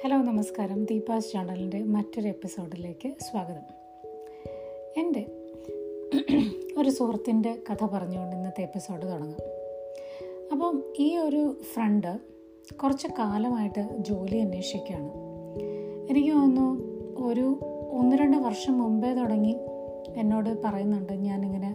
Hello നമസ്കാരം. ദീപാസ് ചാനലിൻ്റെ മറ്റൊരു എപ്പിസോഡിലേക്ക് സ്വാഗതം. എൻ്റെ ഒരു സുഹൃത്തിൻ്റെ കഥ പറഞ്ഞുകൊണ്ട് ഇന്നത്തെ എപ്പിസോഡ് തുടങ്ങാം. അപ്പം ഈ ഒരു ഫ്രണ്ട് കുറച്ച് കാലമായിട്ട് ജോലി അന്വേഷിക്കുകയാണ്. എനിക്ക് തോന്നുന്നു ഒരു 1-2 വർഷം മുമ്പേ തുടങ്ങി എന്നോട് പറയുന്നുണ്ട്, ഞാനിങ്ങനെ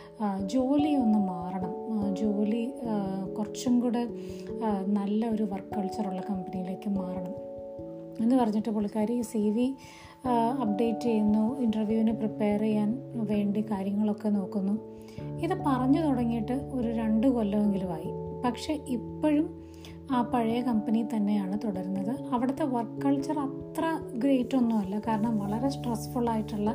ജോലി ഒന്ന് മാറണം, ജോലി കുറച്ചും കൂടെ നല്ല ഒരു വർക്ക് കൾച്ചറുള്ള കമ്പനിയിലേക്ക് മാറണം എന്ന് പറഞ്ഞിട്ട് പുള്ളിക്കാരി CV അപ്ഡേറ്റ് ചെയ്യുന്നു, ഇൻ്റർവ്യൂവിന് പ്രിപ്പയർ ചെയ്യാൻ വേണ്ടി കാര്യങ്ങളൊക്കെ നോക്കുന്നു. ഇത് പറഞ്ഞു തുടങ്ങിയിട്ട് ഒരു 2 കൊല്ലമെങ്കിലുമായി. പക്ഷെ ഇപ്പോഴും ആ പഴയ കമ്പനി തന്നെയാണ് തുടരുന്നത്. അവിടുത്തെ വർക്ക് കൾച്ചർ അത്ര ഗ്രേറ്റ് ഒന്നുമല്ല, കാരണം വളരെ സ്ട്രെസ്ഫുള്ളായിട്ടുള്ള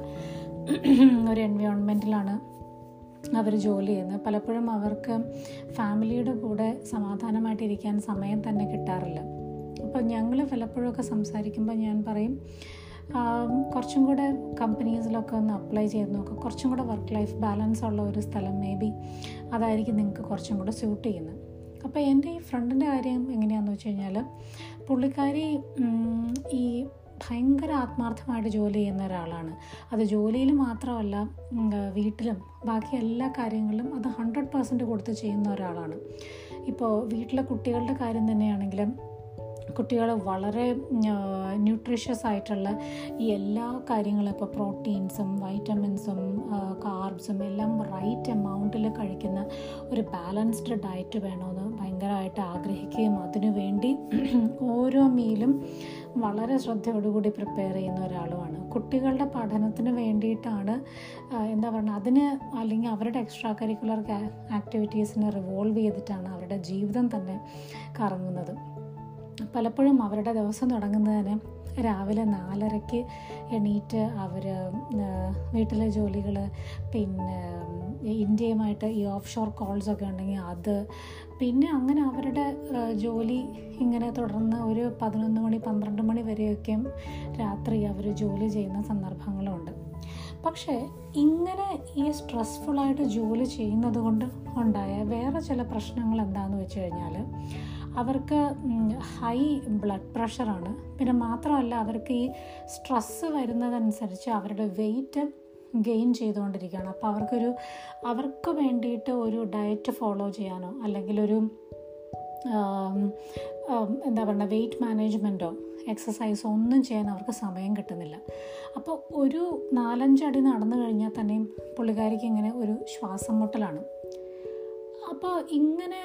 ഒരു എൻവയോൺമെൻറ്റിലാണ് അവർ ജോലി ചെയ്യുന്നത്. പലപ്പോഴും അവർക്ക് ഫാമിലിയുടെ കൂടെ സമാധാനമായിട്ടിരിക്കാൻ സമയം തന്നെ കിട്ടാറില്ല. അപ്പോൾ ഞങ്ങൾ പലപ്പോഴൊക്കെ സംസാരിക്കുമ്പോൾ ഞാൻ പറയും, കുറച്ചും കൂടെ കമ്പനീസിലൊക്കെ ഒന്ന് അപ്ലൈ ചെയ്ത് നോക്കുക, കുറച്ചും കൂടെ വർക്ക് ലൈഫ് ബാലൻസ് ഉള്ള ഒരു സ്ഥലം മേ ബി അതായിരിക്കും നിങ്ങൾക്ക് കുറച്ചും കൂടെ സ്യൂട്ട് ചെയ്യുന്നത്. അപ്പോൾ എൻ്റെ ഈ ഫ്രണ്ടിൻ്റെ കാര്യം എങ്ങനെയാണെന്ന് വെച്ച് കഴിഞ്ഞാൽ, പുള്ളിക്കാരി ഈ ഭയങ്കര ആത്മാർത്ഥമായിട്ട് ജോലി ചെയ്യുന്ന ഒരാളാണ്. അത് ജോലിയിൽ മാത്രമല്ല, വീട്ടിലും ബാക്കി എല്ലാ കാര്യങ്ങളിലും അത് 100% കൊടുത്ത് ചെയ്യുന്ന ഒരാളാണ്. ഇപ്പോൾ വീട്ടിലെ കുട്ടികളുടെ കാര്യം തന്നെയാണെങ്കിലും കുട്ടികൾ വളരെ ന്യൂട്രീഷ്യസ് ആയിട്ടുള്ള ഈ എല്ലാ കാര്യങ്ങളും, ഇപ്പോൾ പ്രോട്ടീൻസും വൈറ്റമിൻസും കാർബ്സും എല്ലാം റൈറ്റ് എമൗണ്ടിൽ കഴിക്കുന്ന ഒരു ബാലൻസ്ഡ് ഡയറ്റ് വേണമെന്ന് ഭയങ്കരമായിട്ട് ആഗ്രഹിക്കുകയും അതിനുവേണ്ടി ഓരോ മീലും വളരെ ശ്രദ്ധയോടുകൂടി പ്രിപ്പയർ ചെയ്യുന്ന ഒരാളുമാണ്. കുട്ടികളുടെ പഠനത്തിന് വേണ്ടിയിട്ടാണ് അതിന് അല്ലെങ്കിൽ അവരുടെ എക്സ്ട്രാ കരിക്കുലർ ആക്ടിവിറ്റീസിന് റിവോൾവ് ചെയ്തിട്ടാണ് അവരുടെ ജീവിതം തന്നെ കറങ്ങുന്നത്. പലപ്പോഴും അവരുടെ ദിവസം തുടങ്ങുന്നതിന് രാവിലെ 4:30 എണീറ്റ് അവർ വീട്ടിലെ ജോലികൾ, പിന്നെ ഇന്ത്യയുമായിട്ട് ഈ ഓഫ് ഷോർ കോൾസൊക്കെ ഉണ്ടെങ്കിൽ അത്, പിന്നെ അങ്ങനെ അവരുടെ ജോലി ഇങ്ങനെ തുടർന്ന് ഒരു 11 മണി 12 മണി വരെയൊക്കെ രാത്രി അവർ ജോലി ചെയ്യുന്ന സന്ദർഭങ്ങളുണ്ട്. പക്ഷേ ഇങ്ങനെ ഈ സ്ട്രെസ്ഫുള്ളായിട്ട് ജോലി ചെയ്യുന്നത് കൊണ്ട് ഉണ്ടായ വേറെ ചില പ്രശ്നങ്ങൾ എന്താണെന്ന് വെച്ച് കഴിഞ്ഞാൽ, അവർക്ക് ഹൈ ബ്ലഡ് പ്രഷറാണ്. പിന്നെ മാത്രമല്ല, അവർക്ക് ഈ സ്ട്രെസ്സ് വരുന്നതനുസരിച്ച് അവരുടെ വെയിറ്റ് ഗെയിൻ ചെയ്തുകൊണ്ടിരിക്കുകയാണ്. അപ്പോൾ അവർക്ക് വേണ്ടിയിട്ട് ഒരു ഡയറ്റ് ഫോളോ ചെയ്യാനോ അല്ലെങ്കിൽ ഒരു വെയിറ്റ് മാനേജ്മെൻറ്റോ എക്സസൈസോ ഒന്നും ചെയ്യാൻ അവർക്ക് സമയം കിട്ടുന്നില്ല. അപ്പോൾ ഒരു 4-5 അടി നടന്നു കഴിഞ്ഞാൽ തന്നെയും പുള്ളിക്കാരിക്ക് ഇങ്ങനെ ഒരു ശ്വാസം മുട്ടലാണ്. അപ്പോൾ ഇങ്ങനെ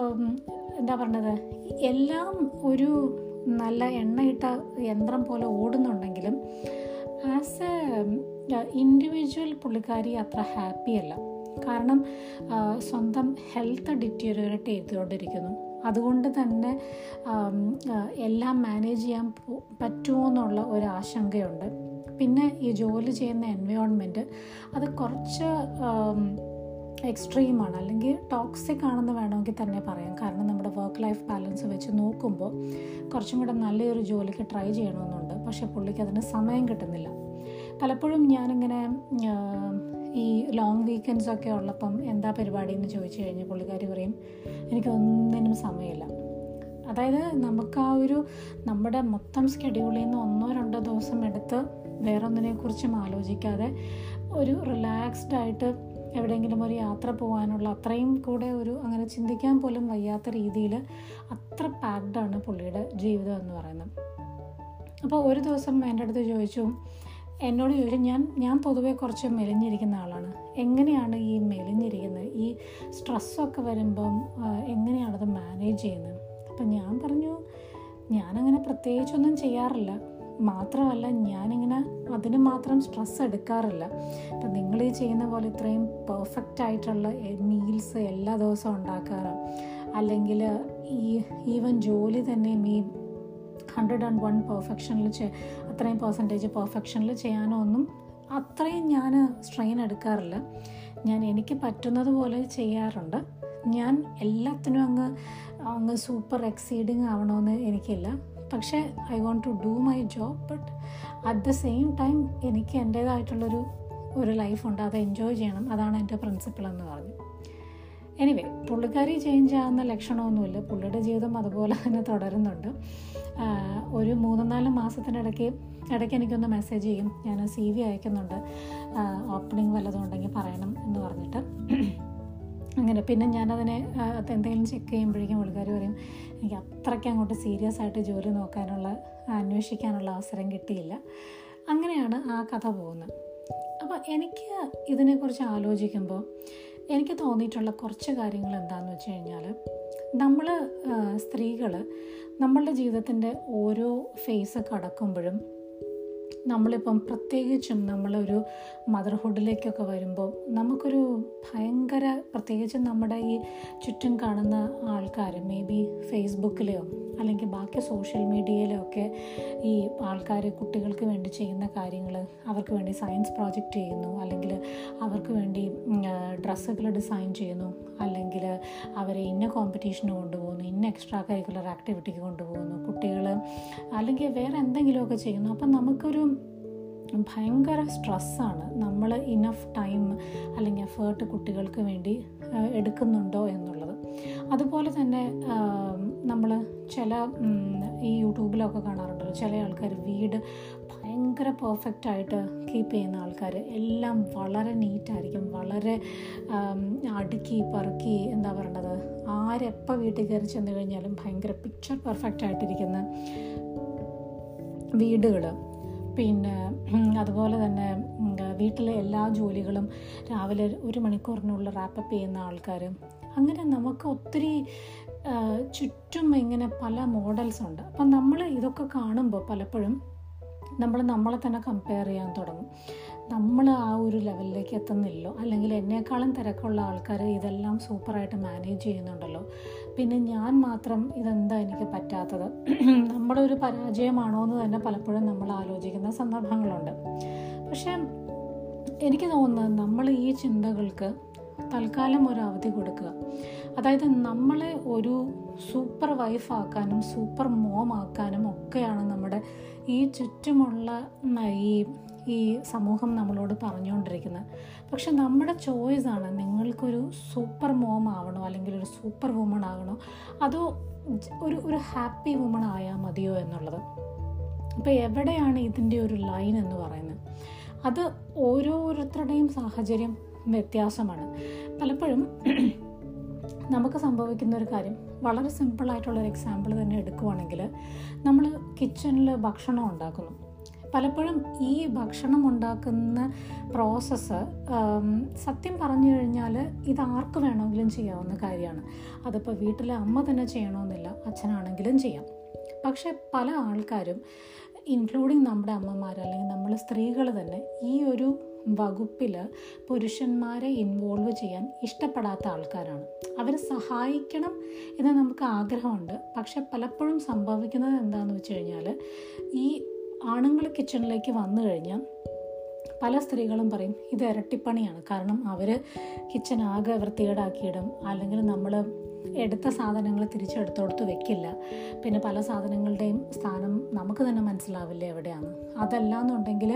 എല്ലാം ഒരു നല്ല എണ്ണയിട്ട യന്ത്രം പോലെ ഓടുന്നുണ്ടെങ്കിലും ആസ് എ ഇൻഡിവിജ്വൽ പുള്ളിക്കാരി അത്ര ഹാപ്പിയല്ല. കാരണം സ്വന്തം ഹെൽത്ത് ഡിറ്റീരിയറേറ്റ് ചെയ്തുകൊണ്ടിരിക്കുന്നു. അതുകൊണ്ട് തന്നെ എല്ലാം മാനേജ് ചെയ്യാൻ പറ്റുമോ എന്നുള്ള ഒരു ആശങ്കയുണ്ട്. പിന്നെ ഈ ജോലി ചെയ്യുന്ന എൻവയോൺമെൻറ്റ് അത് കുറച്ച് എക്സ്ട്രീമാണ്, അല്ലെങ്കിൽ ടോക്സിക് ആണെന്ന് വേണമെങ്കിൽ തന്നെ പറയാം. കാരണം നമ്മുടെ വർക്ക് ലൈഫ് ബാലൻസ് വെച്ച് നോക്കുമ്പോൾ കുറച്ചും കൂടെ നല്ലൊരു ജോലിക്ക് ട്രൈ ചെയ്യണമെന്നുണ്ട്. പക്ഷേ പുള്ളിക്ക് അതിന് സമയം കിട്ടുന്നില്ല. പലപ്പോഴും ഞാനിങ്ങനെ ഈ ലോങ് വീക്കെൻഡ്സൊക്കെ ഉള്ളപ്പം എന്താ പരിപാടി എന്ന് ചോദിച്ചു കഴിഞ്ഞാൽ പുള്ളിക്കാരി പറയും, എനിക്കൊന്നിനും സമയമില്ല. അതായത് നമുക്ക് നമ്മുടെ മൊത്തം സ്കെഡ്യൂളിൽ നിന്ന് 1-2 ദിവസം എടുത്ത് വേറൊന്നിനെക്കുറിച്ചും ആലോചിക്കാതെ ഒരു റിലാക്സ്ഡ് ആയിട്ട് എവിടെയെങ്കിലും ഒരു യാത്ര പോകാനുള്ള അത്രയും കൂടെ അങ്ങനെ ചിന്തിക്കാൻ പോലും വയ്യാത്ത രീതിയിൽ അത്ര പാക്ഡാണ് പുള്ളിയുടെ ജീവിതം എന്ന് പറയുന്നത്. അപ്പോൾ ഒരു ദിവസം എൻ്റെ അടുത്ത് എന്നോട് ചോദിച്ചു, ഞാൻ പൊതുവേ കുറച്ച് മെലിഞ്ഞിരിക്കുന്ന ആളാണ്, എങ്ങനെയാണ് ഈ മെലിഞ്ഞിരിക്കുന്നത്, ഈ സ്ട്രെസ്സൊക്കെ വരുമ്പം എങ്ങനെയാണത് മാനേജ് ചെയ്യുന്നത്? അപ്പം ഞാൻ പറഞ്ഞു, ഞാനങ്ങനെ പ്രത്യേകിച്ചൊന്നും ചെയ്യാറില്ല, മാത്രമല്ല ഞാനിങ്ങനെ അതിന് മാത്രം സ്ട്രെസ് എടുക്കാറില്ല. ഇപ്പം നിങ്ങൾ ഈ ചെയ്യുന്ന പോലെ ഇത്രയും പെർഫെക്റ്റ് ആയിട്ടുള്ള മീൽസ് എല്ലാ ദിവസവും ഉണ്ടാക്കാറ്, അല്ലെങ്കിൽ ഈവൻ ജോലി തന്നെ ഈ 101 പെർഫെക്ഷനിൽ അത്രയും പെർഫെക്ഷനിൽ ചെയ്യാനോ ഒന്നും അത്രയും ഞാൻ സ്ട്രെയിൻ എടുക്കാറില്ല. എനിക്ക് പറ്റുന്നത് പോലെ ചെയ്യാറുണ്ട്. ഞാൻ എല്ലാത്തിനും അങ്ങ് സൂപ്പർ എക്സീഡിങ് ആവണമെന്ന് എനിക്കില്ല. പക്ഷേ I want to do my job, but at the same time എനിക്ക് എൻ്റേതായിട്ടുള്ളൊരു ലൈഫുണ്ട്, അത് എൻജോയ് ചെയ്യണം, അതാണ് എൻ്റെ പ്രിൻസിപ്പിൾ എന്ന് പറഞ്ഞു. എനിവേ, പുള്ളിക്കാരി ചേഞ്ച് ആകുന്ന ലക്ഷണമൊന്നുമില്ല. പുള്ളിയുടെ ജീവിതം അതുപോലെ തന്നെ തുടരുന്നുണ്ട്. ഒരു 3-4 മാസത്തിനിടയ്ക്ക് എനിക്കൊന്ന് മെസ്സേജ് ചെയ്യും, ഞാൻ CV അയക്കുന്നുണ്ട്, ഓപ്പണിങ് വല്ലതും ഉണ്ടെങ്കിൽ പറയണം എന്ന് പറഞ്ഞിട്ട്. അങ്ങനെ പിന്നെ ഞാനതിനെ എന്തെങ്കിലും ചെക്ക് ചെയ്യുമ്പോഴേക്കും പുള്ളിക്കാരി പറയും, എനിക്ക് അത്രയ്ക്ക് അങ്ങോട്ട് സീരിയസ് ആയിട്ട് ജോലി അന്വേഷിക്കാനുള്ള അവസരം കിട്ടിയില്ല. അങ്ങനെയാണ് ആ കഥ പോകുന്നത്. അപ്പോൾ എനിക്ക് ഇതിനെക്കുറിച്ച് ആലോചിക്കുമ്പോൾ എനിക്ക് തോന്നിയിട്ടുള്ള കുറച്ച് കാര്യങ്ങൾ എന്താണെന്ന് വെച്ച് കഴിഞ്ഞാൽ, നമ്മൾ സ്ത്രീകൾ നമ്മളുടെ ജീവിതത്തിൻ്റെ ഓരോ ഫേസ് കടക്കുമ്പോഴും, നമ്മളിപ്പം പ്രത്യേകിച്ചും നമ്മളൊരു മദർഹുഡിലേക്കൊക്കെ വരുമ്പോൾ നമുക്കൊരു ഭയങ്കര, പ്രത്യേകിച്ചും നമ്മുടെ ഈ ചുറ്റും കാണുന്ന ആൾക്കാർ, മേ ബി ഫേസ്ബുക്കിലെയോ അല്ലെങ്കിൽ ബാക്കി സോഷ്യൽ മീഡിയയിലോ ഒക്കെ ഈ ആൾക്കാർ കുട്ടികൾക്ക് വേണ്ടി ചെയ്യുന്ന കാര്യങ്ങൾ, അവർക്ക് വേണ്ടി സയൻസ് പ്രോജക്റ്റ് ചെയ്യുന്നു, അല്ലെങ്കിൽ അവർക്ക് വേണ്ടി ഡ്രസ്സുകൾ ഡിസൈൻ ചെയ്യുന്നു, അല്ലെങ്കിൽ അവരെ ഇന്ന കോമ്പറ്റീഷന് കൊണ്ടുപോകുന്നു, ഇന്ന എക്സ്ട്രാ കരിക്കുലർ ആക്ടിവിറ്റിക്ക് കൊണ്ടുപോകുന്നു കുട്ടികൾ, അല്ലെങ്കിൽ വേറെ എന്തെങ്കിലുമൊക്കെ ചെയ്യുന്നു. അപ്പം നമുക്കൊരു ഭയങ്കര സ്ട്രെസ്സാണ്, നമ്മൾ ഇനഫ് ടൈം അല്ലെങ്കിൽ എഫേർട്ട് കുട്ടികൾക്ക് വേണ്ടി എടുക്കുന്നുണ്ടോ എന്നുള്ളത്. അതുപോലെ തന്നെ നമ്മൾ ചില ഈ യൂട്യൂബിലൊക്കെ കാണാറുണ്ടല്ലോ, ചില ആൾക്കാർ വീട് ഭയങ്കര പെർഫെക്റ്റായിട്ട് കീപ്പ് ചെയ്യുന്ന ആൾക്കാർ, എല്ലാം വളരെ നീറ്റായിരിക്കും, വളരെ അടുക്കി പറക്കി, എന്താ പറയണത്, ആരെപ്പോൾ വീട്ടിൽ കയറി ചെന്ന് കഴിഞ്ഞാലും ഭയങ്കര പിക്ചർ പെർഫെക്റ്റ് ആയിട്ടിരിക്കുന്ന വീടുകൾ. പിന്നെ അതുപോലെ തന്നെ വീട്ടിലെ എല്ലാ ജോലികളും രാവിലെ 1 മണിക്കൂറിനുള്ളിൽ റാപ്പപ്പ് ചെയ്യുന്ന ആൾക്കാർ. അങ്ങനെ നമുക്ക് ഒത്തിരി ചുറ്റും ഇങ്ങനെ പല മോഡൽസ് ഉണ്ട്. അപ്പം നമ്മൾ ഇതൊക്കെ കാണുമ്പോൾ പലപ്പോഴും നമ്മളെ തന്നെ കമ്പയർ ചെയ്യാൻ തുടങ്ങും. നമ്മൾ ആ ഒരു ലെവലിലേക്ക് എത്തുന്നില്ലോ, അല്ലെങ്കിൽ എന്നെക്കാളും തിരക്കുള്ള ആൾക്കാർ ഇതെല്ലാം സൂപ്പറായിട്ട് മാനേജ് ചെയ്യുന്നുണ്ടല്ലോ, പിന്നെ ഞാൻ മാത്രം ഇതെന്താ എനിക്ക് പറ്റാത്തത്, നമ്മുടെ ഒരു പരാജയമാണോ എന്ന് തന്നെ പലപ്പോഴും നമ്മൾ ആലോചിക്കുന്ന സന്ദർഭങ്ങളുണ്ട്. പക്ഷേ എനിക്ക് തോന്നുന്നത് നമ്മൾ ഈ ചിന്തകൾക്ക് തൽക്കാലം ഒരു അവധി കൊടുക്കുക. അതായത് നമ്മളെ ഒരു സൂപ്പർ വൈഫാക്കാനും സൂപ്പർ മോം ആക്കാനും ഒക്കെയാണ് നമ്മുടെ ഈ ചുറ്റുമുള്ള ഈ സമൂഹം നമ്മളോട് പറഞ്ഞുകൊണ്ടിരിക്കുന്നത്. പക്ഷെ നമ്മുടെ ചോയ്സാണ്, നിങ്ങൾക്കൊരു സൂപ്പർ മോം ആവണോ അല്ലെങ്കിൽ ഒരു സൂപ്പർ വുമൺ ആകണോ, അതോ ഒരു ഹാപ്പി വുമൺ ആയാൽ മതിയോ എന്നുള്ളത്. അപ്പോൾ എവിടെയാണ് ഇതിൻ്റെ ഒരു ലൈൻ എന്ന് പറയുന്നത്? അത് ഓരോരുത്തരുടെയും സാഹചര്യം വ്യത്യാസമാണ്. പലപ്പോഴും നമുക്ക് സംഭവിക്കുന്ന ഒരു കാര്യം, വളരെ സിമ്പിളായിട്ടുള്ളൊരു എക്സാമ്പിൾ തന്നെ എടുക്കുവാണെങ്കിൽ, നമ്മൾ കിച്ചണിൽ ഭക്ഷണം ഉണ്ടാക്കുന്നു. പലപ്പോഴും ഈ ഭക്ഷണം ഉണ്ടാക്കുന്ന പ്രോസസ്സ് സത്യം പറഞ്ഞു കഴിഞ്ഞാൽ ഇത് ആർക്ക് വേണമെങ്കിലും ചെയ്യാവുന്ന കാര്യമാണ്. അതിപ്പോൾ വീട്ടിലെ അമ്മ തന്നെ ചെയ്യണമെന്നില്ല, അച്ഛനാണെങ്കിലും ചെയ്യാം. പക്ഷെ പല ആൾക്കാരും, ഇൻക്ലൂഡിങ് നമ്മുടെ അമ്മമാർ അല്ലെങ്കിൽ നമ്മൾ സ്ത്രീകൾ തന്നെ, ഈ ഒരു വകുപ്പിൽ പുരുഷന്മാരെ ഇൻവോൾവ് ചെയ്യാൻ ഇഷ്ടപ്പെടാത്ത ആൾക്കാരാണ്. അവരെ സഹായിക്കണം എന്ന് നമുക്ക് ആഗ്രഹമുണ്ട്. പക്ഷെ പലപ്പോഴും സംഭവിക്കുന്നത് എന്താണെന്ന് വെച്ച് കഴിഞ്ഞാൽ, ഈ ആണുങ്ങൾ കിച്ചണിലേക്ക് വന്നു കഴിഞ്ഞാൽ പല സ്ത്രീകളും പറയും ഇത് ഇരട്ടിപ്പണിയാണ്. കാരണം അവർ കിച്ചൺ ആകെ വൃത്തികേടാക്കിയിടും, അല്ലെങ്കിൽ നമ്മൾ എടുത്ത സാധനങ്ങൾ തിരിച്ചെടുത്തോടത്ത് വെക്കില്ല, പിന്നെ പല സാധനങ്ങളുടെയും സ്ഥാനം നമുക്ക് തന്നെ മനസ്സിലാവില്ല എവിടെയാണ്. അതല്ലാന്നുണ്ടെങ്കിൽ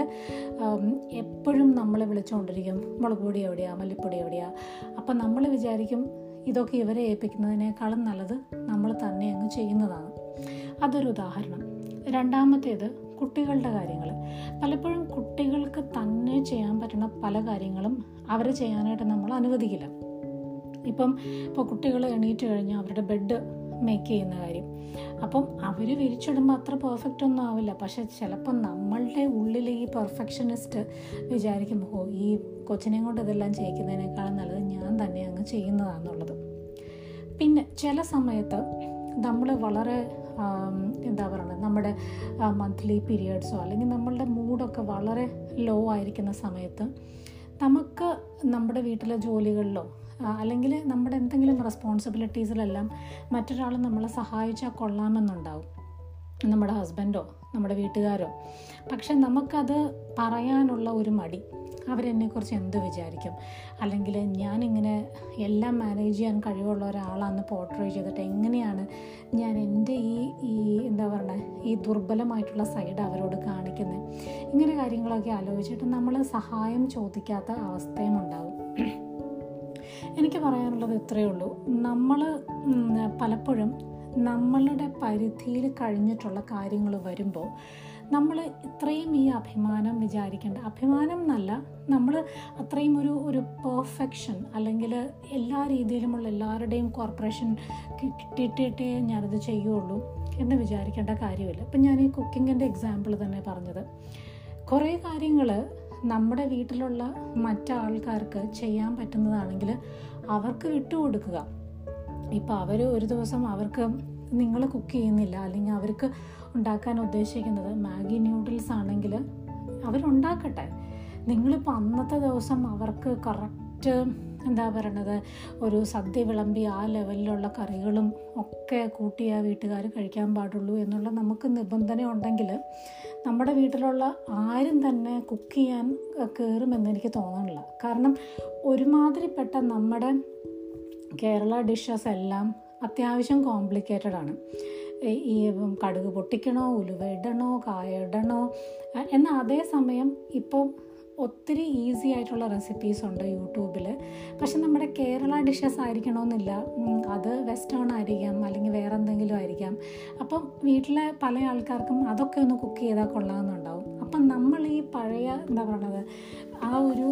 എപ്പോഴും നമ്മളെ വിളിച്ചുകൊണ്ടിരിക്കും, മുളക് പൊടി എവിടെയാ, മല്ലിപ്പൊടി എവിടെയാ. അപ്പം നമ്മൾ വിചാരിക്കും ഇതൊക്കെ ഇവരെ ഏൽപ്പിക്കുന്നതിനേക്കാളും നല്ലത് നമ്മൾ തന്നെ അങ്ങ് ചെയ്യുന്നതാണ്. അതൊരു ഉദാഹരണം. രണ്ടാമത്തേത് കുട്ടികളുടെ കാര്യങ്ങൾ. പലപ്പോഴും കുട്ടികൾക്ക് തന്നെ ചെയ്യാൻ പറ്റുന്ന പല കാര്യങ്ങളും അവർ ചെയ്യാനായിട്ട് നമ്മൾ അനുവദിക്കില്ല. ഇപ്പോൾ കുട്ടികൾ എണീറ്റ് കഴിഞ്ഞാൽ അവരുടെ ബെഡ് മേക്ക് ചെയ്യുന്ന കാര്യം, അപ്പം അവർ വിരിച്ചിടുമ്പോൾ അത്ര പെർഫെക്റ്റ് ഒന്നും ആവില്ല. പക്ഷെ ചിലപ്പോൾ നമ്മളുടെ ഉള്ളിൽ ഈ പെർഫെക്ഷനിസ്റ്റ് വിചാരിക്കും, ഈ കൊച്ചിനെയും കൊണ്ട് ഇതെല്ലാം ചെയ്യിക്കുന്നതിനേക്കാളും നല്ലത് ഞാൻ തന്നെ അങ്ങ് ചെയ്യുന്നതാണെന്നുള്ളത്. പിന്നെ ചില സമയത്ത് നമ്മൾ വളരെ എന്താ പറയുക, നമ്മുടെ മന്ത്ലി പീരിയഡ്സോ അല്ലെങ്കിൽ നമ്മളുടെ മൂഡൊക്കെ വളരെ ലോ ആയിരിക്കുന്ന സമയത്ത് നമുക്ക് നമ്മുടെ വീട്ടിലെ ജോലികളിലോ അല്ലെങ്കിൽ നമ്മുടെ എന്തെങ്കിലും റെസ്പോൺസിബിലിറ്റീസിലെല്ലാം മറ്റൊരാൾ നമ്മളെ സഹായിച്ചാൽ കൊള്ളാമെന്നുണ്ടാവും, നമ്മുടെ ഹസ്ബൻഡോ നമ്മുടെ വീട്ടുകാരോ. പക്ഷെ നമുക്കത് പറയാനുള്ള ഒരു മടി, അവരെന്നെക്കുറിച്ച് എന്ത് വിചാരിക്കും, അല്ലെങ്കിൽ ഞാനിങ്ങനെ എല്ലാം മാനേജ് ചെയ്യാൻ കഴിവുള്ള ഒരാളാണെന്ന് പോർട്രേ ചെയ്തിട്ട് എങ്ങനെയാണ് ഞാൻ എൻ്റെ ഈ എന്താ പറയുക ഈ ദുർബലമായിട്ടുള്ള സൈഡ് അവരോട് കാണിക്കുന്നത്. ഇങ്ങനെ കാര്യങ്ങളൊക്കെ ആലോചിച്ചിട്ട് നമ്മൾ സഹായം ചോദിക്കാത്ത അവസ്ഥയും ഉണ്ടാവും. എനിക്ക് പറയാനുള്ളത് ഇത്രയേ ഉള്ളൂ. നമ്മൾ പലപ്പോഴും നമ്മളുടെ പരിധിയിൽ കഴിഞ്ഞിട്ടുള്ള കാര്യങ്ങൾ വരുമ്പോൾ നമ്മൾ ഇത്രയും ഈ അഭിമാനം വിചാരിക്കേണ്ട, അഭിമാനം എന്നല്ല, നമ്മൾ അത്രയും ഒരു പെർഫെക്ഷൻ അല്ലെങ്കിൽ എല്ലാ രീതിയിലുമുള്ള എല്ലാവരുടെയും കോർപ്പറേഷൻ കിട്ടിയിട്ടേ ഞാനത് ചെയ്യുള്ളൂ എന്ന് വിചാരിക്കേണ്ട കാര്യമില്ല. ഇപ്പം ഞാൻ ഈ കുക്കിങ്ങിൻ്റെ എക്സാമ്പിൾ തന്നെ പറഞ്ഞത്, കുറേ കാര്യങ്ങൾ നമ്മുടെ വീട്ടിലുള്ള മറ്റാൾക്കാർക്ക് ചെയ്യാൻ പറ്റുന്നതാണെങ്കിൽ അവർക്ക് വിട്ടുകൊടുക്കുക. ഇപ്പോൾ അവർ ഒരു ദിവസം അവർക്ക് നിങ്ങൾ കുക്ക് ചെയ്യുന്നില്ല, അല്ലെങ്കിൽ അവർക്ക് ഉണ്ടാക്കാൻ ഉദ്ദേശിക്കുന്നത് മാഗി ന്യൂഡിൽസ് ആണെങ്കിൽ അവരുണ്ടാക്കട്ടെ. നിങ്ങളിപ്പോൾ അന്നത്തെ ദിവസം അവർക്ക് കറക്റ്റ് എന്താ പറയണത് ഒരു സദ്യ വിളമ്പി ആ ലെവലിലുള്ള കറികളും ഒക്കെ കൂട്ടി ആ വീട്ടുകാർ കഴിക്കാൻ പാടുള്ളൂ എന്നുള്ള നമുക്ക് നിബന്ധന ഉണ്ടെങ്കിൽ നമ്മുടെ വീട്ടിലുള്ള ആരും തന്നെ കുക്ക് ചെയ്യാൻ കയറുമെന്ന് എനിക്ക് തോന്നുന്നില്ല. കാരണം ഒരുമാതിരിപ്പെട്ട നമ്മുടെ കേരള ഡിഷസ് എല്ലാം അത്യാവശ്യം കോംപ്ലിക്കേറ്റഡ് ആണ്. ഈ കടുക് പൊട്ടിക്കണോ, ഉലുവ ഇടണോ, കായ ഇടണോ, എന്നാൽ അതേസമയം ഇപ്പോൾ ഒത്തിരി ഈസി ആയിട്ടുള്ള റെസിപ്പീസ് ഉണ്ട് യൂട്യൂബിൽ. പക്ഷെ നമ്മുടെ കേരള ഡിഷസ് ആയിരിക്കണമെന്നില്ല, അത് വെസ്റ്റേൺ ആയിരിക്കാം അല്ലെങ്കിൽ വേറെ എന്തെങ്കിലും ആയിരിക്കാം. അപ്പം വീട്ടിലെ പല ആൾക്കാർക്കും അതൊക്കെ ഒന്ന് കുക്ക് ചെയ്താൽ കൊള്ളാമെന്നുണ്ടാവും. അപ്പം നമ്മൾ ഈ പഴയ എന്താ പറയണത് ആ ഒരു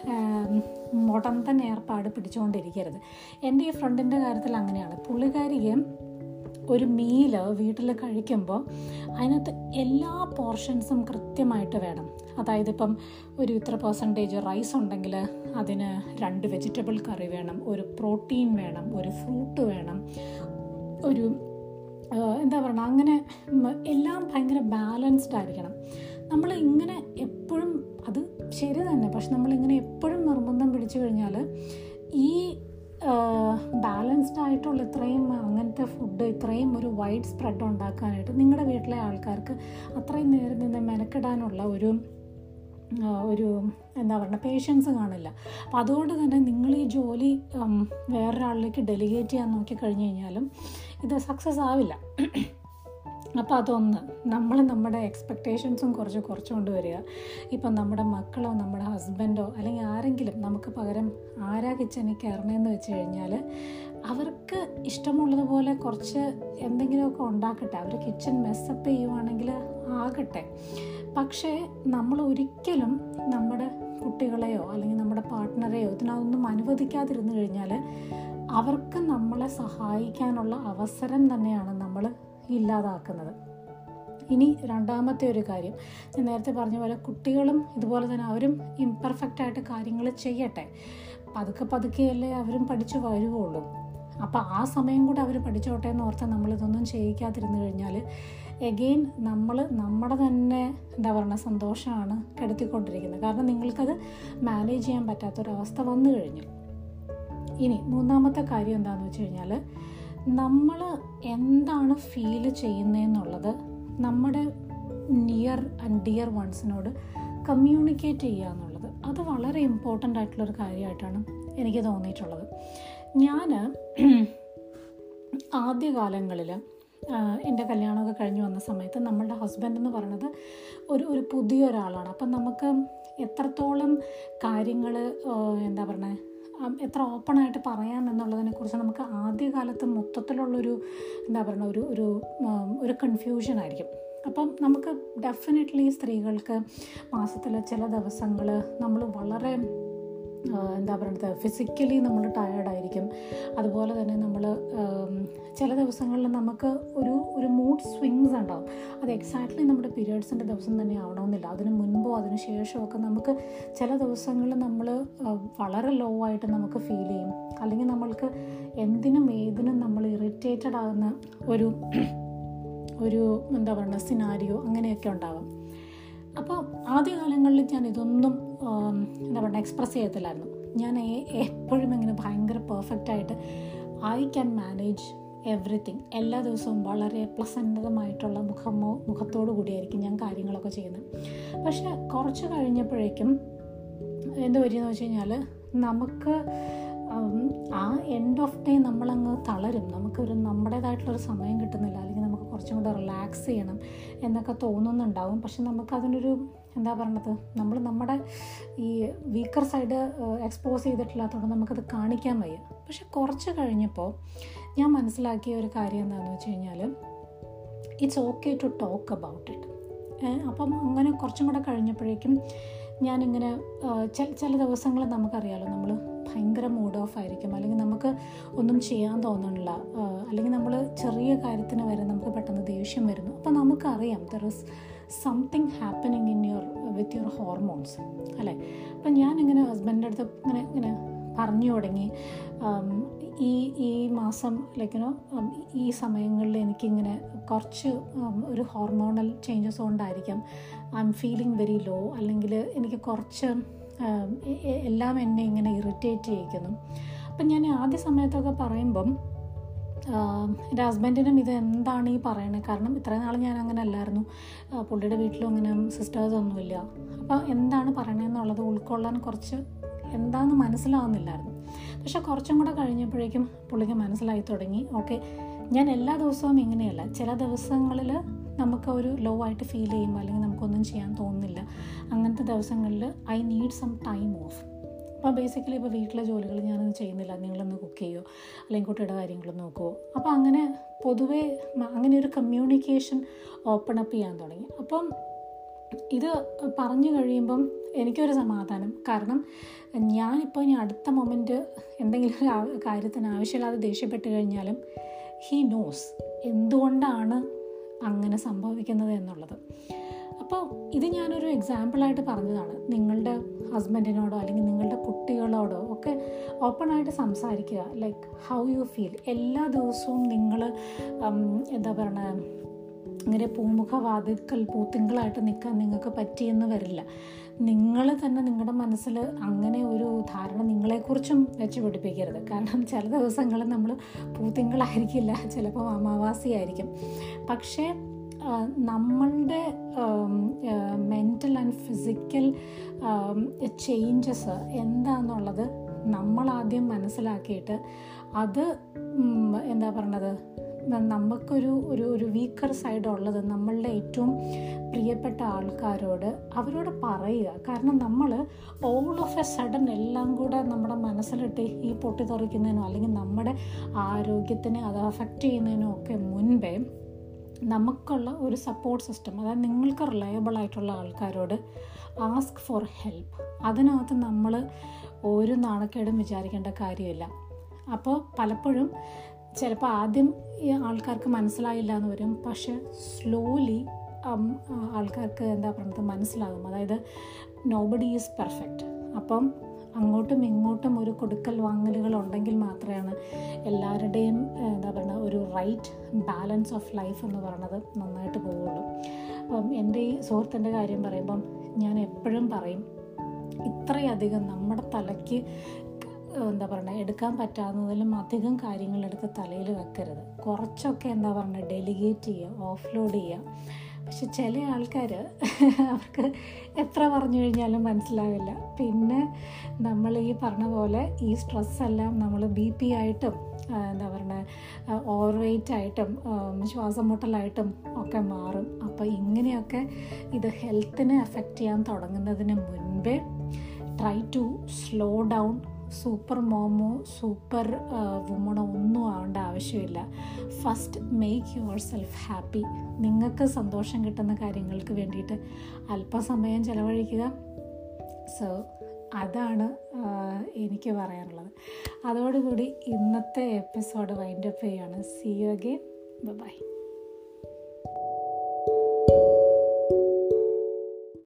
മുടന്തൻ ഏർപ്പാട് പിടിച്ചുകൊണ്ടിരിക്കരുത്. എൻ്റെ ഈ ഫ്രണ്ടിൻ്റെ കാര്യത്തിൽ അങ്ങനെയാണ്. പുള്ളിക്കാരിക്ക് ഒരു മീല് വീട്ടിൽ കഴിക്കുമ്പോൾ അതിനകത്ത് എല്ലാ പോർഷൻസും കൃത്യമായിട്ട് വേണം. അതായത് ഇപ്പം ഒരു ഇത്ര % റൈസ് ഉണ്ടെങ്കിൽ അതിന് 2 വെജിറ്റബിൾ കറി വേണം, ഒരു പ്രോട്ടീൻ വേണം, ഒരു ഫ്രൂട്ട് വേണം, ഒരു എന്താ പറയുക, അങ്ങനെ എല്ലാം ഭയങ്കര ബാലൻസ്ഡ് ആയിരിക്കണം. നമ്മൾ ഇങ്ങനെ എപ്പോഴും, അത് ശരി തന്നെ, പക്ഷെ നമ്മളിങ്ങനെ എപ്പോഴും നിർബന്ധം പിടിച്ചു കഴിഞ്ഞാൽ ഈ ബാലൻസ്ഡ് ആയിട്ടുള്ള ഇത്രയും അങ്ങനത്തെ ഫുഡ് ഇത്രയും ഒരു വൈഡ് സ്പ്രെഡ് ഉണ്ടാക്കാനായിട്ട് നിങ്ങളുടെ വീട്ടിലെ ആൾക്കാർക്ക് അത്രയും നേരം നിന്ന് മെനക്കെടാനുള്ള ഒരു എന്താ പറയുക പേഷ്യൻസ് കാണില്ല. അപ്പം അതുകൊണ്ട് തന്നെ നിങ്ങൾ ഈ ജോലി വേറൊരാളിലേക്ക് ഡെലിഗേറ്റ് ചെയ്യാൻ നോക്കിക്കഴിഞ്ഞ് കഴിഞ്ഞാലും ഇത് സക്സസ് ആവില്ല. അപ്പോൾ അതൊന്ന് നമ്മൾ നമ്മുടെ എക്സ്പെക്റ്റേഷൻസും കുറച്ചുകൊണ്ട് വരിക. ഇപ്പം നമ്മുടെ മക്കളോ നമ്മുടെ ഹസ്ബൻഡോ അല്ലെങ്കിൽ ആരെങ്കിലും നമുക്ക് പകരം ആരാ കിച്ചണിൽ കയറണമെന്ന് വെച്ച് കഴിഞ്ഞാൽ അവർക്ക് ഇഷ്ടമുള്ളതുപോലെ കുറച്ച് എന്തെങ്കിലുമൊക്കെ ഉണ്ടാക്കട്ടെ. അവർ കിച്ചൺ മെസ്സപ്പ് ചെയ്യുവാണെങ്കിൽ ആകട്ടെ. പക്ഷേ നമ്മൾ ഒരിക്കലും നമ്മുടെ കുട്ടികളെയോ അല്ലെങ്കിൽ നമ്മുടെ പാർട്ട്ണറെയോ ഇതിനൊന്നും അനുവദിക്കാതിരുന്നു കഴിഞ്ഞാൽ അവർക്ക് നമ്മളെ സഹായിക്കാനുള്ള അവസരം തന്നെയാണ് നമ്മൾ ഇല്ലാതാക്കുന്നത്. ഇനി രണ്ടാമത്തെ ഒരു കാര്യം, ഞാൻ നേരത്തെ പറഞ്ഞ പോലെ കുട്ടികളും ഇതുപോലെ തന്നെ അവരും ഇംപെർഫെക്റ്റായിട്ട് കാര്യങ്ങൾ ചെയ്യട്ടെ. പതുക്കെയല്ലേ അവരും പഠിച്ചു വരുവുള്ളൂ. അപ്പോൾ ആ സമയം കൂടെ അവർ പഠിച്ചോട്ടെ എന്ന് ഓർത്താൽ നമ്മളിതൊന്നും ചെയ്യിക്കാതിരുന്നു കഴിഞ്ഞാൽ എഗെയിൻ നമ്മൾ നമ്മുടെ തന്നെ എന്താ പറയുക സന്തോഷമാണ് കെടുത്തിക്കൊണ്ടിരിക്കുന്നത്. കാരണം നിങ്ങൾക്കത് മാനേജ് ചെയ്യാൻ പറ്റാത്തൊരവസ്ഥ വന്നു കഴിഞ്ഞു. ഇനി മൂന്നാമത്തെ കാര്യം എന്താണെന്ന് വെച്ച് കഴിഞ്ഞാൽ, നമ്മൾ എന്താണ് ഫീൽ ചെയ്യുന്നതെന്നുള്ളത് നമ്മുടെ നിയർ ആൻഡ് ഡിയർ വൺസിനോട് കമ്മ്യൂണിക്കേറ്റ് ചെയ്യുക എന്നുള്ളത് അത് വളരെ ഇമ്പോർട്ടൻ്റ് ആയിട്ടുള്ളൊരു കാര്യമായിട്ടാണ് എനിക്ക് തോന്നിയിട്ടുള്ളത്. ഞാൻ ആദ്യകാലങ്ങളിൽ എൻ്റെ കല്യാണമൊക്കെ കഴിഞ്ഞ് വന്ന സമയത്ത് നമ്മളുടെ ഹസ്ബൻഡ് എന്ന് പറയുന്നത് ഒരു പുതിയൊരാളാണ്. അപ്പം നമുക്ക് എത്രത്തോളം കാര്യങ്ങൾ എന്താ പറയുക എത്ര ഓപ്പണായിട്ട് പറയാം എന്നുള്ളതിനെക്കുറിച്ച് നമുക്ക് ആദ്യകാലത്ത് മൊത്തത്തിലുള്ളൊരു എന്താ പറയുക ഒരു കൺഫ്യൂഷനായിരിക്കും. അപ്പം നമുക്ക് ഡെഫിനറ്റ്ലി സ്ത്രീകൾക്ക് മാസത്തിൽ ചില ദിവസങ്ങൾ നമ്മൾ വളരെ എന്താ പറയുന്നത് ഫിസിക്കലി നമ്മൾ ടയേർഡായിരിക്കും. അതുപോലെ തന്നെ നമ്മൾ ചില ദിവസങ്ങളിൽ നമുക്ക് ഒരു മൂഡ് സ്വിങ്സ് ഉണ്ടാവും. അത് എക്സാക്ട്ലി നമ്മുടെ പീരിയഡ്സിൻ്റെ ദിവസം തന്നെ ആവണമെന്നില്ല. അതിന് മുൻപോ അതിന് ശേഷമോ ഒക്കെ നമുക്ക് ചില ദിവസങ്ങളിൽ നമ്മൾ വളരെ ലോ ആയിട്ട് നമുക്ക് ഫീൽ ചെയ്യും. അല്ലെങ്കിൽ നമ്മൾക്ക് എന്തിനും ഏതിനും നമ്മൾ ഇറിറ്റേറ്റഡ് ആകുന്ന ഒരു എന്താ പറയുക സിനാരിയോ അങ്ങനെയൊക്കെ ഉണ്ടാകും. അപ്പോൾ ആദ്യകാലങ്ങളിൽ ഞാൻ ഇതൊന്നും എന്താ പറയുക എക്സ്പ്രസ് ചെയ്യത്തില്ലായിരുന്നു. ഞാൻ എപ്പോഴും ഇങ്ങനെ ഭയങ്കര പെർഫെക്റ്റായിട്ട് ഐ ക്യാൻ മാനേജ് എവറിത്തിങ്. എല്ലാ ദിവസവും വളരെ പ്ലസൻ്റമായിട്ടുള്ള മുഖത്തോടു കൂടിയായിരിക്കും ഞാൻ കാര്യങ്ങളൊക്കെ ചെയ്യുന്നത്. പക്ഷെ കുറച്ച് കഴിഞ്ഞപ്പോഴേക്കും എന്ത് പറ്റിയെന്ന് വെച്ച് കഴിഞ്ഞാൽ നമുക്ക് ആ എൻഡ് ഓഫ് ഡേ നമ്മളങ്ങ് തളരും. നമുക്കൊരു നമ്മുടേതായിട്ടുള്ളൊരു സമയം കിട്ടുന്നില്ല, അല്ലെങ്കിൽ നമുക്ക് കുറച്ചും കൂടെ റിലാക്സ് ചെയ്യണം എന്നൊക്കെ തോന്നുന്നുണ്ടാവും. പക്ഷെ നമുക്കതിനൊരു എന്താ പറയണത്, നമ്മൾ നമ്മുടെ ഈ വീക്കർ സൈഡ് എക്സ്പോസ് ചെയ്തിട്ടില്ലാത്തതുകൊണ്ട് നമുക്കത് കാണിക്കാൻ വയ്യ. പക്ഷെ കുറച്ച് കഴിഞ്ഞപ്പോൾ ഞാൻ മനസ്സിലാക്കിയ ഒരു കാര്യം എന്താണെന്ന് വെച്ച് കഴിഞ്ഞാൽ, it's okay to talk about it. അപ്പം അങ്ങനെ കുറച്ചും കൂടെ കഴിഞ്ഞപ്പോഴേക്കും ഞാനിങ്ങനെ ചില ദിവസങ്ങൾ നമുക്കറിയാമല്ലോ, നമ്മൾ ഭയങ്കര മൂഡ് ഓഫ് ആയിരിക്കും, അല്ലെങ്കിൽ നമുക്ക് ഒന്നും ചെയ്യാൻ തോന്നണില്ല, അല്ലെങ്കിൽ നമ്മൾ ചെറിയ കാര്യത്തിന് വരെ നമുക്ക് പെട്ടെന്ന് ദേഷ്യം വരുന്നു. അപ്പം നമുക്കറിയാം there is something happening in with your hormones അല്ലേ. അപ്പം ഞാനിങ്ങനെ ഹസ്ബൻഡിൻ്റെ അടുത്ത് ഇങ്ങനെ പറഞ്ഞു തുടങ്ങി, ഈ മാസം ലൈക്കിനോ ഈ സമയങ്ങളിൽ എനിക്കിങ്ങനെ കുറച്ച് ഒരു ഹോർമോണൽ ചേഞ്ചസ് കൊണ്ടായിരിക്കാം I am feeling very low, അല്ലെങ്കിൽ എനിക്ക് കുറച്ച് എല്ലാം എന്നെ ഇങ്ങനെ ഇറിറ്റേറ്റ് ചെയ്യിക്കുന്നു. അപ്പം ഞാൻ ആദ്യ സമയത്തൊക്കെ പറയുമ്പം എൻ്റെ ഹസ്ബൻഡിനും ഇത് എന്താണ് ഈ പറയണത്, കാരണം ഇത്രയും നാൾ ഞാൻ അങ്ങനെ അല്ലായിരുന്നു, പുള്ളിയുടെ വീട്ടിലും അങ്ങനെ സിസ്റ്റേഴ്സൊന്നുമില്ല. അപ്പോൾ എന്താണ് പറയണതെന്നുള്ളത് ഉൾക്കൊള്ളാൻ കുറച്ച് എന്താണെന്ന് മനസ്സിലാവുന്നില്ലായിരുന്നു. പക്ഷെ കുറച്ചും കൂടെ കഴിഞ്ഞപ്പോഴേക്കും പുള്ളിക്ക് മനസ്സിലായി തുടങ്ങി, ഓക്കെ ഞാൻ എല്ലാ ദിവസവും ഇങ്ങനെയല്ല, ചില ദിവസങ്ങളിൽ നമുക്ക് ഒരു ലോ ആയിട്ട് ഫീൽ ചെയ്യുമ്പോൾ അല്ലെങ്കിൽ നമുക്കൊന്നും ചെയ്യാൻ തോന്നുന്നില്ല, അങ്ങനത്തെ ദിവസങ്ങളിൽ I need some time off. അപ്പോൾ ബേസിക്കലി ഇപ്പോൾ വീട്ടിലെ ജോലികൾ ഞാനൊന്നും ചെയ്യുന്നില്ല, നിങ്ങളൊന്ന് കുക്ക് ചെയ്യുമോ അല്ലെങ്കിൽ കുട്ടിയുടെ കാര്യങ്ങൾ നോക്കുമോ. അപ്പോൾ അങ്ങനെ പൊതുവേ അങ്ങനെ ഒരു കമ്മ്യൂണിക്കേഷൻ ഓപ്പൺ അപ്പ് ചെയ്യാൻ തുടങ്ങി. അപ്പം ഇത് പറഞ്ഞു കഴിയുമ്പം എനിക്കൊരു സമാധാനം, കാരണം ഞാനിപ്പോൾ ഇനി അടുത്ത മൊമെൻറ്റ് എന്തെങ്കിലും ഒരു കാര്യത്തിന് ആവശ്യമില്ലാതെ ദേഷ്യപ്പെട്ട് കഴിഞ്ഞാലും ഹീ നോസ് എന്തുകൊണ്ടാണ് അങ്ങനെ സംഭവിക്കുന്നത് എന്നുള്ളത്. അപ്പോൾ ഇത് ഞാനൊരു എക്സാമ്പിളായിട്ട് പറഞ്ഞതാണ്. നിങ്ങളുടെ ഹസ്ബൻഡിനോടോ അല്ലെങ്കിൽ നിങ്ങളുടെ കുട്ടികളോടോ ഒക്കെ ഓപ്പണായിട്ട് സംസാരിക്കുക, ലൈക്ക് ഹൗ യു ഫീൽ. എല്ലാ ദിവസവും നിങ്ങൾ എന്താ പറയണത്, ഇങ്ങനെ പൂമുഖവാതിൽക്കൽ പൂത്തിങ്കളായിട്ട് നിൽക്കാൻ നിങ്ങൾക്ക് പറ്റിയെന്ന് വരില്ല. നിങ്ങൾ തന്നെ നിങ്ങളുടെ മനസ്സിൽ അങ്ങനെ ഒരു ധാരണ നിങ്ങളെക്കുറിച്ചും വെച്ച് പിടിപ്പിക്കരുത്. കാരണം ചില ദിവസങ്ങളിൽ നമ്മൾ പൂത്തിങ്കളായിരിക്കില്ല, ചിലപ്പോൾ അമാവാസിയായിരിക്കും. പക്ഷേ നമ്മളുടെ മെൻ്റൽ ആൻഡ് ഫിസിക്കൽ ചേഞ്ചസ് എന്താണെന്നുള്ളത് നമ്മളാദ്യം മനസ്സിലാക്കിയിട്ട് അത് എന്താ പറയണത്, നമുക്കൊരു ഒരു വീക്കർ സൈഡ് ഉള്ളത് നമ്മളുടെ ഏറ്റവും പ്രിയപ്പെട്ട ആൾക്കാരോട് അവരോട് പറയുക. കാരണം നമ്മൾ ഓൾ ഓഫ് എ സഡൻ എല്ലാം കൂടെ നമ്മുടെ മനസ്സിലിട്ട് ഈ പൊട്ടിത്തെറിക്കുന്നതിനോ അല്ലെങ്കിൽ നമ്മുടെ ആരോഗ്യത്തിനെ അത് അഫക്റ്റ് ചെയ്യുന്നതിനോ ഒക്കെ മുൻപേ നമുക്കുള്ള ഒരു സപ്പോർട്ട് സിസ്റ്റം, അതായത് നിങ്ങൾക്ക് റിലയബിൾ ആയിട്ടുള്ള ആൾക്കാരോട് ആസ്ക് ഫോർ ഹെൽപ്പ്. അതിനകത്ത് നമ്മൾ ഒരു നാണക്കേടും വിചാരിക്കേണ്ട കാര്യമില്ല. അപ്പോൾ പലപ്പോഴും ചിലപ്പോൾ ആദ്യം ഈ ആൾക്കാർക്ക് മനസ്സിലായില്ല എന്ന് വരും, പക്ഷെ സ്ലോലി ആൾക്കാർക്ക് എന്താ പറയുന്നത് മനസ്സിലാകും. അതായത് നോബഡി ഈസ് പെർഫെക്റ്റ്. അപ്പം അങ്ങോട്ടും ഇങ്ങോട്ടും ഒരു കൊടുക്കൽ വാങ്ങലുകൾ ഉണ്ടെങ്കിൽ മാത്രമാണ് എല്ലാവരുടെയും എന്താ പറയുക ഒരു റൈറ്റ് ബാലൻസ് ഓഫ് ലൈഫ് എന്ന് പറയുന്നത് നന്നായിട്ട് പോവുള്ളൂ. അപ്പം എൻ്റെ ഈ സുഹൃത്തിൻ്റെ കാര്യം പറയുമ്പം ഞാൻ എപ്പോഴും പറയും, ഇത്രയധികം നമ്മുടെ തലയ്ക്ക് എന്താ പറയുക എടുക്കാൻ പറ്റാവുന്നതിലും അധികം കാര്യങ്ങളെടുത്ത് തലയിൽ വെക്കരുത്. കുറച്ചൊക്കെ എന്താ പറയുക ഡെലിഗേറ്റ് ചെയ്യുക, ഓഫ്ലോഡ് ചെയ്യുക. പക്ഷെ ചില ആൾക്കാർ അവർക്ക് എത്ര പറഞ്ഞു കഴിഞ്ഞാലും മനസ്സിലാവില്ല. പിന്നെ നമ്മൾ ഈ പറഞ്ഞ പോലെ ഈ സ്ട്രെസ്സെല്ലാം നമ്മൾ BP ആയിട്ടും എന്താ പറയുക ഓവർ വെയ്റ്റ് ആയിട്ടും ശ്വാസം മുട്ടലായിട്ടും ഒക്കെ മാറും. അപ്പോൾ ഇങ്ങനെയൊക്കെ ഇത് ഹെൽത്തിനെ എഫക്റ്റ് ചെയ്യാൻ തുടങ്ങുന്നതിന് മുൻപേ try to slow down. Super മോമോ സൂപ്പർ വുമണോ ഒന്നും ആവേണ്ട ആവശ്യമില്ല. First make yourself happy. നിങ്ങൾക്ക് സന്തോഷം കിട്ടുന്ന കാര്യങ്ങൾക്ക് വേണ്ടിയിട്ട് അല്പസമയം ചിലവഴിക്കുക. സോ അതാണ് എനിക്ക് പറയാനുള്ളത്. അതോടുകൂടി ഇന്നത്തെ എപ്പിസോഡ് വൈൻഡപ്പ് ചെയ്യുകയാണ്. See you again. ബൈ.